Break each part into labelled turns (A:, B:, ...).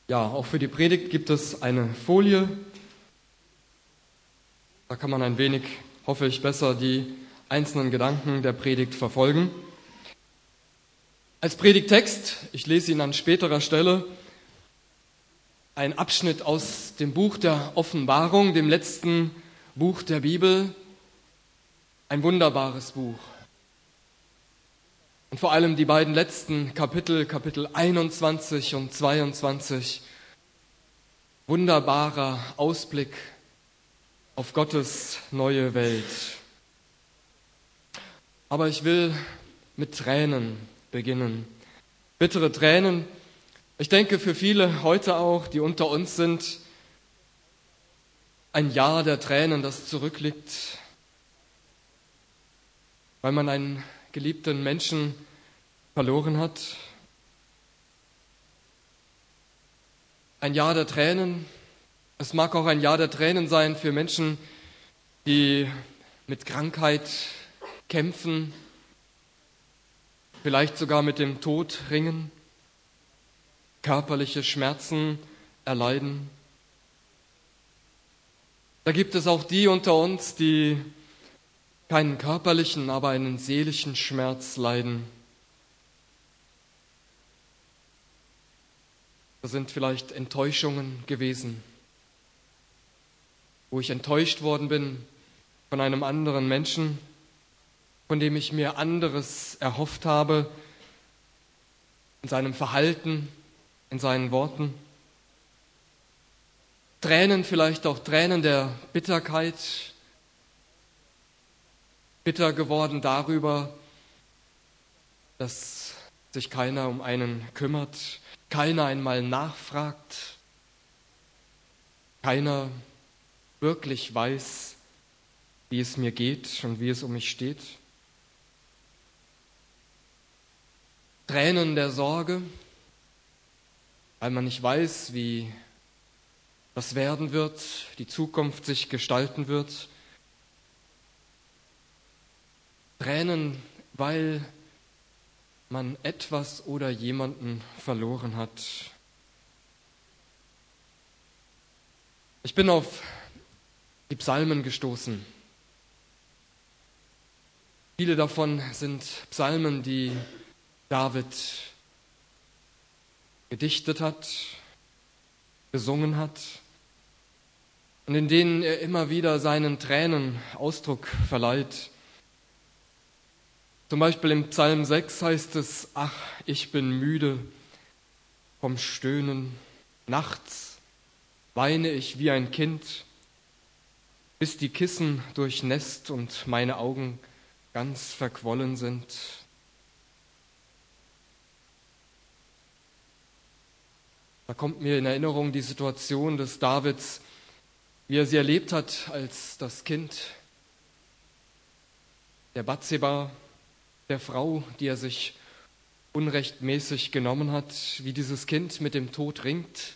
A: Ja, auch für die Predigt gibt es eine Folie. Da kann man ein wenig, hoffe ich, besser die einzelnen Gedanken der Predigt verfolgen. Als Predigttext, ich lese ihn an späterer Stelle, ein Abschnitt aus dem Buch der Offenbarung, dem letzten Buch der Bibel. Ein wunderbares Buch. Und vor allem die beiden letzten Kapitel, Kapitel 21 und 22, wunderbarer Ausblick auf Gottes neue Welt. Aber ich will mit Tränen beginnen. Bittere Tränen. Ich denke für viele heute auch, die unter uns sind, ein Jahr der Tränen, das zurückliegt, weil man einen geliebten Menschen verloren hat. Ein Jahr der Tränen. Es mag auch ein Jahr der Tränen sein für Menschen, die mit Krankheit kämpfen, vielleicht sogar mit dem Tod ringen, körperliche Schmerzen erleiden. Da gibt es auch die unter uns, die keinen körperlichen, aber einen seelischen Schmerz leiden. Das sind vielleicht Enttäuschungen gewesen, wo ich enttäuscht worden bin von einem anderen Menschen, von dem ich mir anderes erhofft habe, in seinem Verhalten, in seinen Worten. Tränen, vielleicht auch Tränen der Bitterkeit, bitter geworden darüber, dass sich keiner um einen kümmert, keiner einmal nachfragt, keiner wirklich weiß, wie es mir geht und wie es um mich steht. Tränen der Sorge, weil man nicht weiß, wie das werden wird, die Zukunft sich gestalten wird. Tränen, weil man etwas oder jemanden verloren hat. Ich bin auf die Psalmen gestoßen. Viele davon sind Psalmen, die David gedichtet hat, gesungen hat und in denen er immer wieder seinen Tränen Ausdruck verleiht. Zum Beispiel im Psalm 6 heißt es: Ach, ich bin müde vom Stöhnen. Nachts weine ich wie ein Kind, bis die Kissen durchnässt und meine Augen ganz verquollen sind. Da kommt mir in Erinnerung die Situation des Davids, wie er sie erlebt hat als das Kind der Bathseba, der Frau, die er sich unrechtmäßig genommen hat, wie dieses Kind mit dem Tod ringt,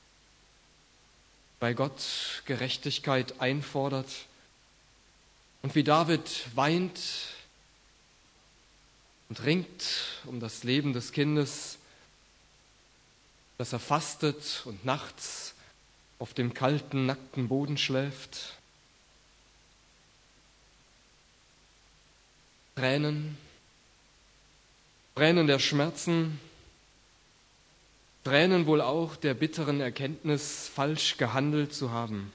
A: bei Gott Gerechtigkeit einfordert und wie David weint und ringt um das Leben des Kindes, dass er fastet und nachts auf dem kalten, nackten Boden schläft. Tränen der Schmerzen, Tränen wohl auch der bitteren Erkenntnis, falsch gehandelt zu haben.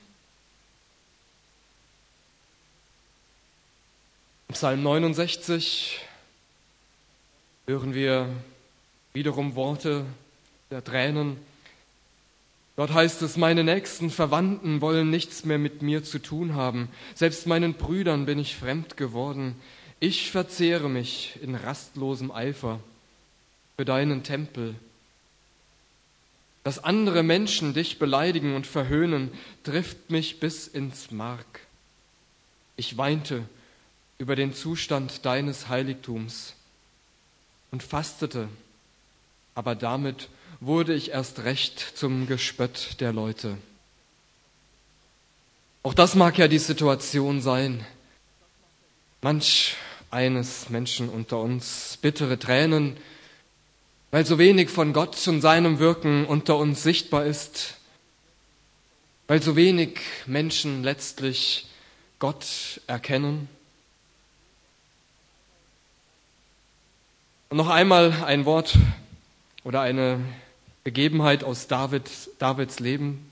A: Im Psalm 69 hören wir wiederum Worte der Tränen. Dort heißt es: Meine nächsten Verwandten wollen nichts mehr mit mir zu tun haben. Selbst meinen Brüdern bin ich fremd geworden. Ich verzehre mich in rastlosem Eifer für deinen Tempel. Dass andere Menschen dich beleidigen und verhöhnen, trifft mich bis ins Mark. Ich weinte über den Zustand deines Heiligtums und fastete, aber damit wurde ich erst recht zum Gespött der Leute. Auch das mag ja die Situation sein. Manch eines Menschen unter uns, bittere Tränen weil so wenig von Gott und seinem Wirken unter uns sichtbar ist, weil so wenig Menschen letztlich Gott erkennen. Und noch einmal ein Wort oder eine Begebenheit aus Davids Leben.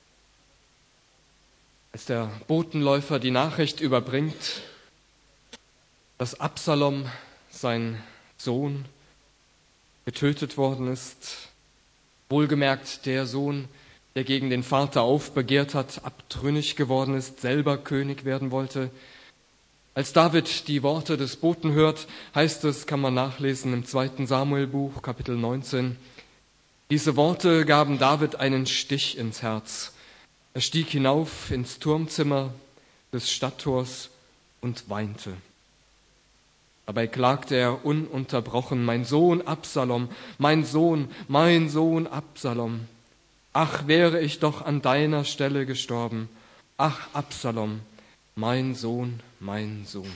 A: Als der Botenläufer die Nachricht überbringt, dass Absalom, sein Sohn, getötet worden ist, wohlgemerkt der Sohn, der gegen den Vater aufbegehrt hat, abtrünnig geworden ist, selber König werden wollte. Als David die Worte des Boten hört, heißt es, kann man nachlesen im 2. Samuelbuch, Kapitel 19, diese Worte gaben David einen Stich ins Herz. Er stieg hinauf ins Turmzimmer des Stadttors und weinte. Dabei klagte er ununterbrochen, mein Sohn Absalom, mein Sohn Absalom. Ach, wäre ich doch an deiner Stelle gestorben. Ach, Absalom, mein Sohn, mein Sohn.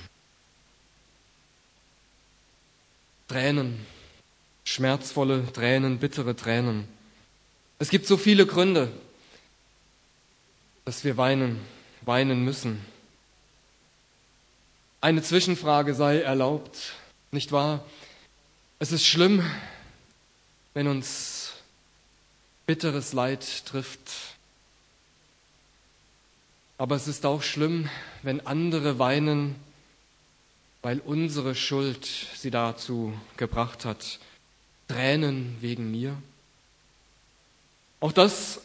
A: Tränen, schmerzvolle Tränen, bittere Tränen. Es gibt so viele Gründe, dass wir weinen müssen. Eine Zwischenfrage sei erlaubt, nicht wahr? Es ist schlimm, wenn uns bitteres Leid trifft. Aber es ist auch schlimm, wenn andere weinen, weil unsere Schuld sie dazu gebracht hat. Tränen wegen mir. Auch das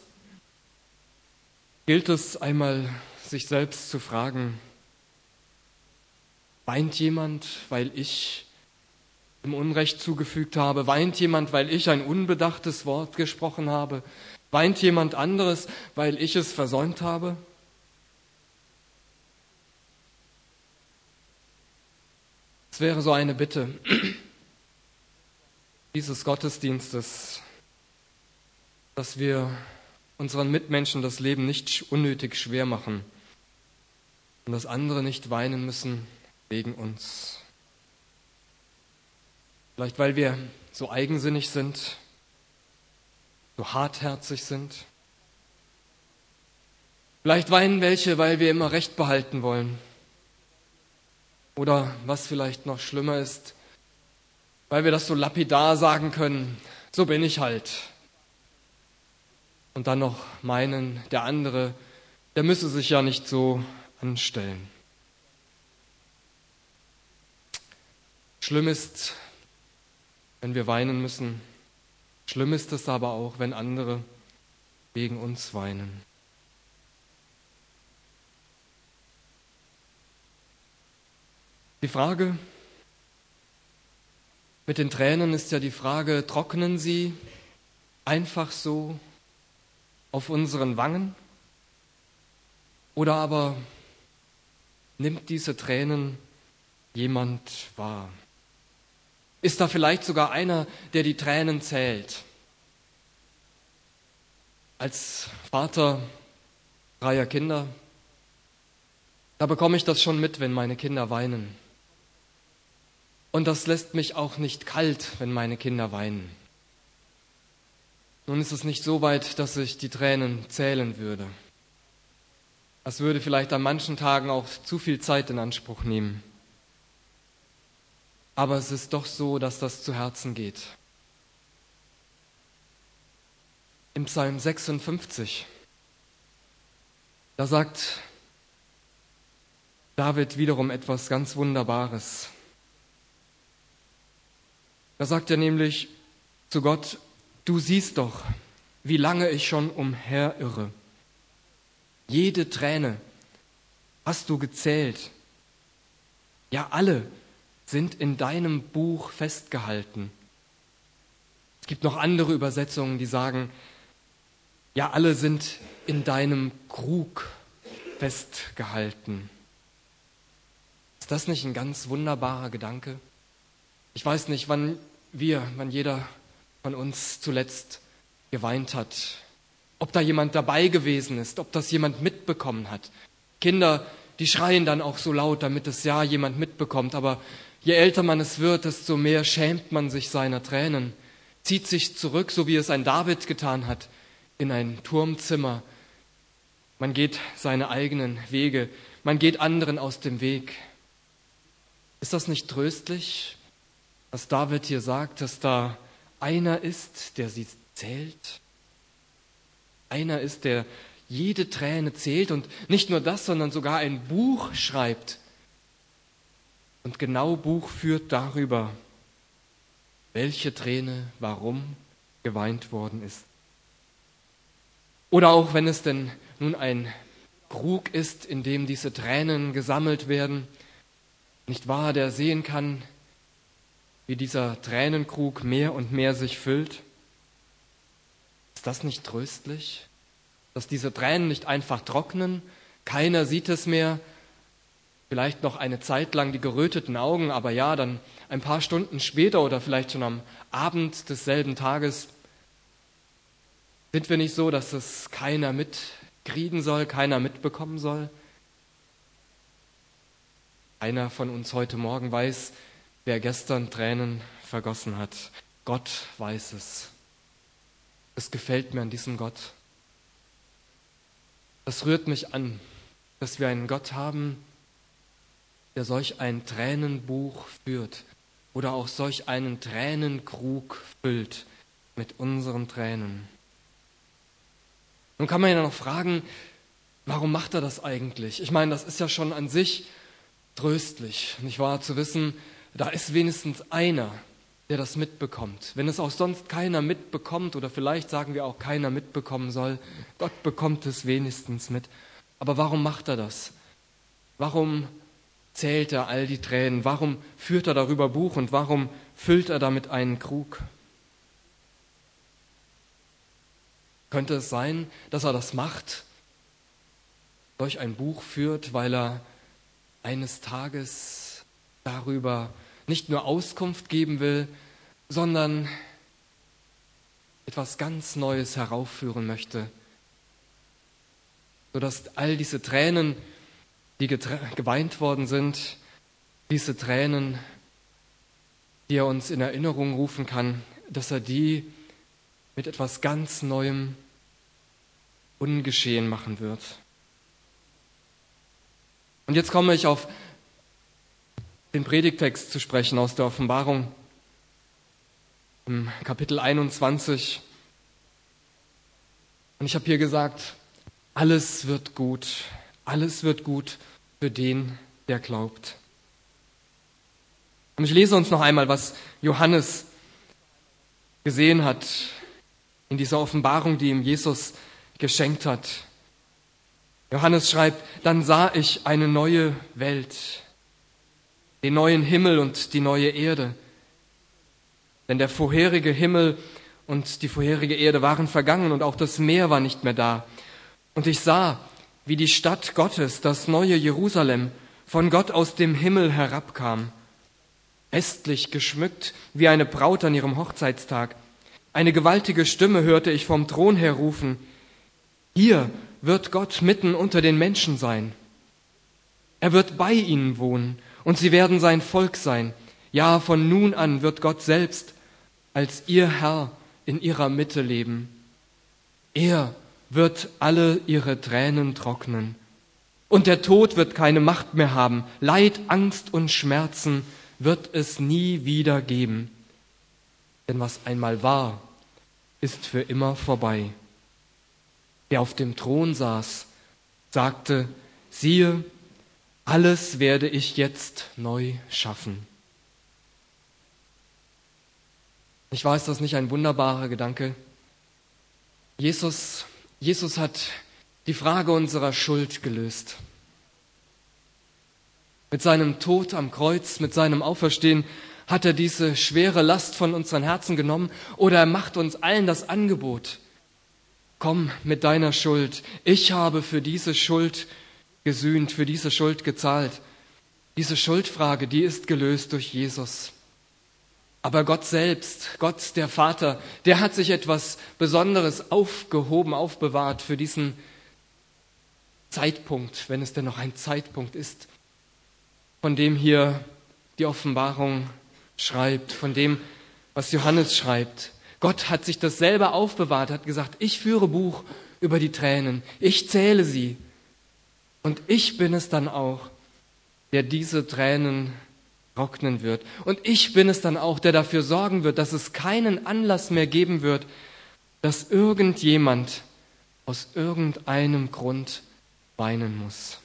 A: gilt es einmal, sich selbst zu fragen. Weint jemand, weil ich ihm Unrecht zugefügt habe? Weint jemand, weil ich ein unbedachtes Wort gesprochen habe? Weint jemand anderes, weil ich es versäumt habe? Es wäre so eine Bitte dieses Gottesdienstes, dass wir unseren Mitmenschen das Leben nicht unnötig schwer machen und dass andere nicht weinen müssen wegen uns. Vielleicht weil wir so eigensinnig sind, so hartherzig sind. Vielleicht weinen welche, weil wir immer Recht behalten wollen. Oder was vielleicht noch schlimmer ist, weil wir das so lapidar sagen können, so bin ich halt. Und dann noch meinen, der andere, der müsse sich ja nicht so anstellen. Schlimm ist, wenn wir weinen müssen. Schlimm ist es aber auch, wenn andere wegen uns weinen. Die Frage mit den Tränen ist ja die Frage, trocknen sie einfach so auf unseren Wangen? Oder aber nimmt diese Tränen jemand wahr? Ist da vielleicht sogar einer, der die Tränen zählt? Als Vater 3 Kinder, da bekomme ich das schon mit, wenn meine Kinder weinen. Und das lässt mich auch nicht kalt, wenn meine Kinder weinen. Nun ist es nicht so weit, dass ich die Tränen zählen würde. Das würde vielleicht an manchen Tagen auch zu viel Zeit in Anspruch nehmen. Aber es ist doch so, dass das zu Herzen geht. Im Psalm 56, da sagt David wiederum etwas ganz Wunderbares. Da sagt er nämlich zu Gott, du siehst doch, wie lange ich schon umherirre. Jede Träne hast du gezählt. Ja, alle sind in deinem Buch festgehalten. Es gibt noch andere Übersetzungen, die sagen, ja, alle sind in deinem Krug festgehalten. Ist das nicht ein ganz wunderbarer Gedanke? Ich weiß nicht, wann jeder von uns zuletzt geweint hat. Ob da jemand dabei gewesen ist, ob das jemand mitbekommen hat. Kinder, die schreien dann auch so laut, damit es ja jemand mitbekommt. Aber je älter man es wird, desto mehr schämt man sich seiner Tränen. zieht sich zurück, so wie es ein David getan hat, in ein Turmzimmer. Man geht seine eigenen Wege, man geht anderen aus dem Weg. Ist das nicht tröstlich, was David hier sagt, dass da einer ist, der sie zählt? Einer ist, der jede Träne zählt und nicht nur das, sondern sogar ein Buch schreibt und genau Buch führt darüber, welche Träne, warum geweint worden ist. Oder auch wenn es denn nun ein Krug ist, in dem diese Tränen gesammelt werden, nicht wahr, der sehen kann, wie dieser Tränenkrug mehr und mehr sich füllt. Ist das nicht tröstlich, dass diese Tränen nicht einfach trocknen, keiner sieht es mehr, vielleicht noch eine Zeit lang die geröteten Augen, aber ja, dann ein paar Stunden später oder vielleicht schon am Abend desselben Tages sind wir nicht so, dass es keiner mitkriegen soll, keiner mitbekommen soll. Einer von uns heute Morgen weiß, wer gestern Tränen vergossen hat. Gott weiß es. Es gefällt mir an diesem Gott. Das rührt mich an, dass wir einen Gott haben, der solch ein Tränenbuch führt oder auch solch einen Tränenkrug füllt mit unseren Tränen. Nun kann man ja noch fragen, warum macht er das eigentlich? Ich meine, das ist ja schon an sich tröstlich, nicht wahr, zu wissen, da ist wenigstens einer, der das mitbekommt. Wenn es auch sonst keiner mitbekommt oder vielleicht sagen wir auch keiner mitbekommen soll, Gott bekommt es wenigstens mit. Aber warum macht er das? Warum zählt er all die Tränen? Warum führt er darüber Buch und warum füllt er damit einen Krug? Könnte es sein, dass er das macht, durch ein Buch führt, weil er eines Tages darüber nicht nur Auskunft geben will, sondern etwas ganz Neues heraufführen möchte, sodass all diese Tränen, die geweint worden sind, diese Tränen, die er uns in Erinnerung rufen kann, dass er die mit etwas ganz Neuem ungeschehen machen wird. Und jetzt komme ich auf den Predigtext zu sprechen aus der Offenbarung im Kapitel 21. Und ich habe hier gesagt, alles wird gut für den, der glaubt. Und ich lese uns noch einmal, was Johannes gesehen hat in dieser Offenbarung, die ihm Jesus geschenkt hat. Johannes schreibt, dann sah ich eine neue Welt, den neuen Himmel und die neue Erde. Denn der vorherige Himmel und die vorherige Erde waren vergangen und auch das Meer war nicht mehr da. Und ich sah, wie die Stadt Gottes, das neue Jerusalem, von Gott aus dem Himmel herabkam, festlich geschmückt wie eine Braut an ihrem Hochzeitstag. Eine gewaltige Stimme hörte ich vom Thron her rufen, hier wird Gott mitten unter den Menschen sein. Er wird bei ihnen wohnen und sie werden sein Volk sein. Ja, von nun an wird Gott selbst als ihr Herr in ihrer Mitte leben. Er wird alle ihre Tränen trocknen. Und der Tod wird keine Macht mehr haben. Leid, Angst und Schmerzen wird es nie wieder geben. Denn was einmal war, ist für immer vorbei. Der auf dem Thron saß, sagte, siehe, alles werde ich jetzt neu schaffen. Ich weiß, ist das nicht ein wunderbarer Gedanke? Jesus hat die Frage unserer Schuld gelöst. Mit seinem Tod am Kreuz, mit seinem Auferstehen hat er diese schwere Last von unseren Herzen genommen oder er macht uns allen das Angebot. Komm mit deiner Schuld. Ich habe für diese Schuld gesühnt, für diese Schuld gezahlt. Diese Schuldfrage, die ist gelöst durch Jesus. Aber Gott selbst, Gott der Vater, der hat sich etwas Besonderes aufgehoben, aufbewahrt für diesen Zeitpunkt, wenn es denn noch ein Zeitpunkt ist, von dem hier die Offenbarung schreibt, von dem, was Johannes schreibt. Gott hat sich das selber aufbewahrt, hat gesagt, ich führe Buch über die Tränen, ich zähle sie. Und ich bin es dann auch, der diese Tränen trocknen wird. Und ich bin es dann auch, der dafür sorgen wird, dass es keinen Anlass mehr geben wird, dass irgendjemand aus irgendeinem Grund weinen muss.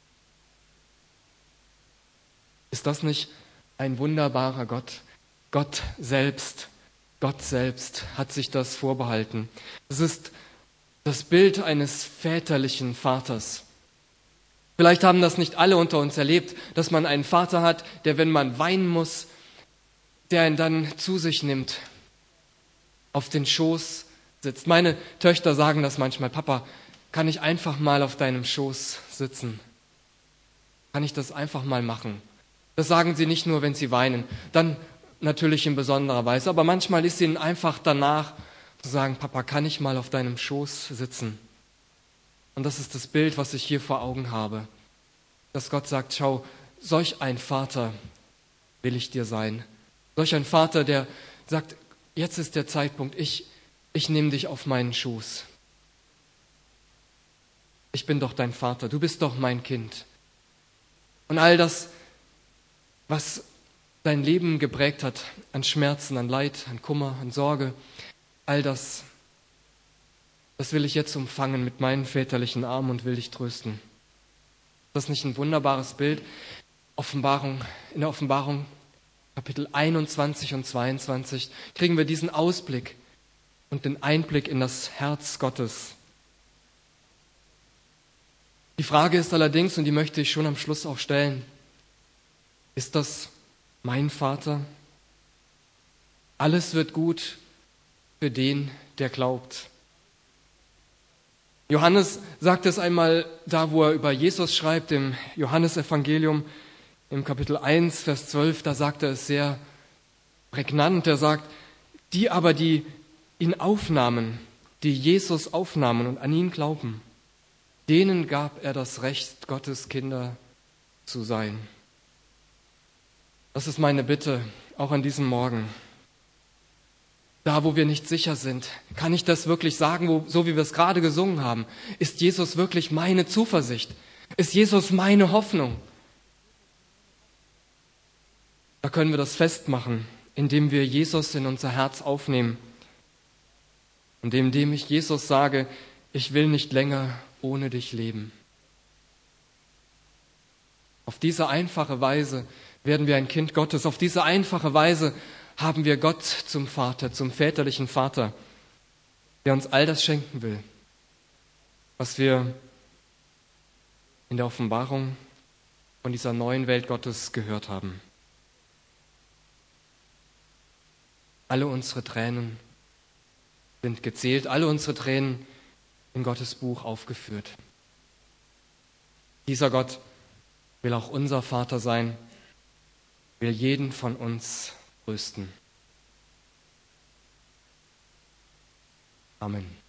A: Ist das nicht ein wunderbarer Gott? Gott selbst hat sich das vorbehalten. Es ist das Bild eines väterlichen Vaters. Vielleicht haben das nicht alle unter uns erlebt, dass man einen Vater hat, der, wenn man weinen muss, der ihn dann zu sich nimmt, auf den Schoß sitzt. Meine Töchter sagen das manchmal: Papa, kann ich einfach mal auf deinem Schoß sitzen? Kann ich das einfach mal machen? Das sagen sie nicht nur, wenn sie weinen, dann natürlich in besonderer Weise, aber manchmal ist ihnen einfach danach zu sagen: Papa, kann ich mal auf deinem Schoß sitzen? Und das ist das Bild, was ich hier vor Augen habe. Dass Gott sagt: Schau, solch ein Vater will ich dir sein. Solch ein Vater, der sagt: Jetzt ist der Zeitpunkt, ich nehme dich auf meinen Schoß. Ich bin doch dein Vater, du bist doch mein Kind. Und all das, was dein Leben geprägt hat, an Schmerzen, an Leid, an Kummer, an Sorge, all das will ich jetzt umfangen mit meinen väterlichen Armen und will dich trösten. Ist das nicht ein wunderbares Bild? In der Offenbarung, Kapitel 21 und 22, kriegen wir diesen Ausblick und den Einblick in das Herz Gottes. Die Frage ist allerdings, und die möchte ich schon am Schluss auch stellen: Ist das mein Vater? Alles wird gut für den, der glaubt. Johannes sagt es einmal da, wo er über Jesus schreibt, im Johannesevangelium, im Kapitel 1, Vers 12, da sagt er es sehr prägnant. Er sagt: Die aber, die ihn aufnahmen, die Jesus aufnahmen und an ihn glauben, denen gab er das Recht, Gottes Kinder zu sein. Das ist meine Bitte, auch an diesem Morgen. Da, wo wir nicht sicher sind, kann ich das wirklich sagen, so wie wir es gerade gesungen haben? Ist Jesus wirklich meine Zuversicht? Ist Jesus meine Hoffnung? Da können wir das festmachen, indem wir Jesus in unser Herz aufnehmen und indem ich Jesus sage: Ich will nicht länger ohne dich leben. Auf diese einfache Weise werden wir ein Kind Gottes. Auf diese einfache Weise haben wir Gott zum Vater, zum väterlichen Vater, der uns all das schenken will, was wir in der Offenbarung von dieser neuen Welt Gottes gehört haben. Alle unsere Tränen sind gezählt, alle unsere Tränen in Gottes Buch aufgeführt. Dieser Gott will auch unser Vater sein, will jeden von uns trösten. Amen.